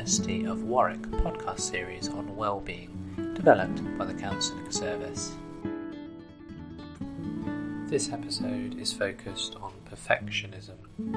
University of Warwick podcast series on well-being, developed by the Counselling Service. This episode is focused on perfectionism.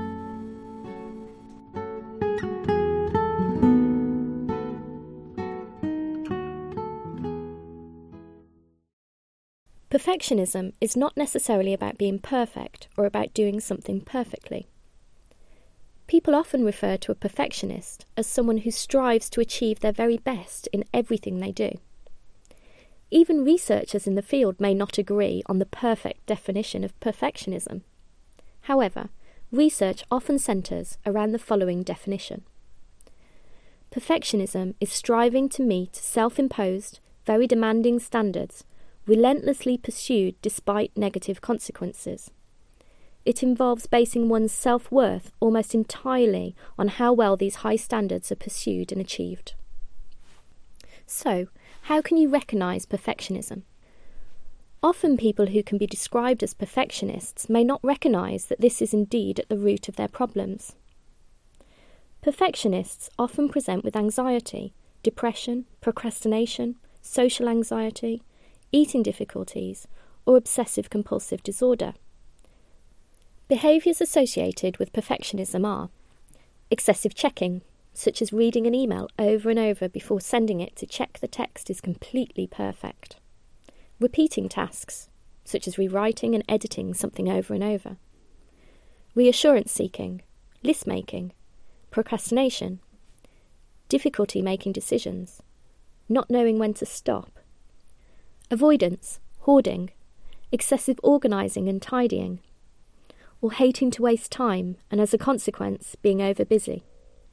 Perfectionism is not necessarily about being perfect or about doing something perfectly. People often refer to a perfectionist as someone who strives to achieve their very best in everything they do. Even researchers in the field may not agree on the perfect definition of perfectionism. However, research often centres around the following definition. Perfectionism is striving to meet self-imposed, very demanding standards, relentlessly pursued despite negative consequences. It involves basing one's self-worth almost entirely on how well these high standards are pursued and achieved. So, how can you recognise perfectionism? Often people who can be described as perfectionists may not recognise that this is indeed at the root of their problems. Perfectionists often present with anxiety, depression, procrastination, social anxiety, eating difficulties, or obsessive-compulsive disorder. Behaviours associated with perfectionism are excessive checking, such as reading an email over and over before sending it to check the text is completely perfect. Repeating tasks, such as rewriting and editing something over and over. Reassurance seeking, list making, procrastination, difficulty making decisions, not knowing when to stop. Avoidance, hoarding, excessive organising and tidying, or hating to waste time and as a consequence being overbusy.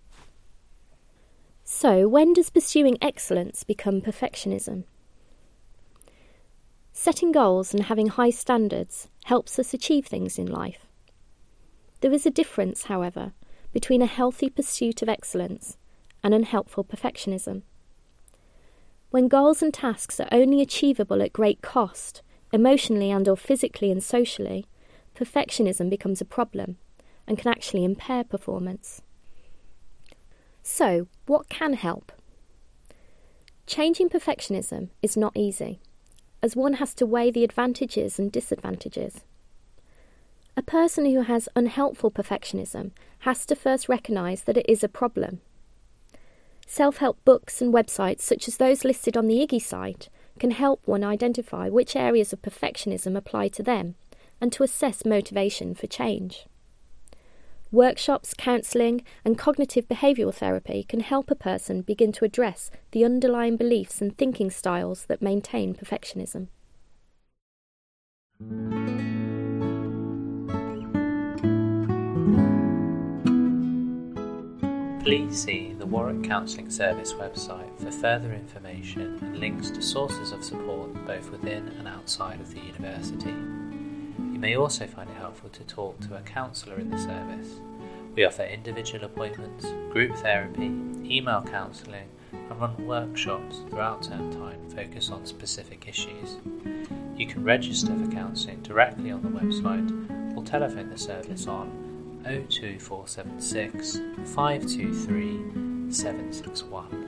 So, when does pursuing excellence become perfectionism? Setting goals and having high standards helps us achieve things in life. There is a difference, however, between a healthy pursuit of excellence and unhelpful perfectionism. When goals and tasks are only achievable at great cost, emotionally and/or physically and socially, perfectionism becomes a problem and can actually impair performance. So, what can help? Changing perfectionism is not easy, as one has to weigh the advantages and disadvantages. A person who has unhelpful perfectionism has to first recognise that it is a problem. Self-help books and websites such as those listed on the Iggy site can help one identify which areas of perfectionism apply to them and to assess motivation for change. Workshops, counselling and cognitive behavioural therapy can help a person begin to address the underlying beliefs and thinking styles that maintain perfectionism. Please see the Warwick Counselling Service website for further information and links to sources of support both within and outside of the university. You may also find it helpful to talk to a counsellor in the service. We offer individual appointments, group therapy, email counselling, and run workshops throughout term time focused on specific issues. You can register for counselling directly on the website or telephone the service on 02476 523 761.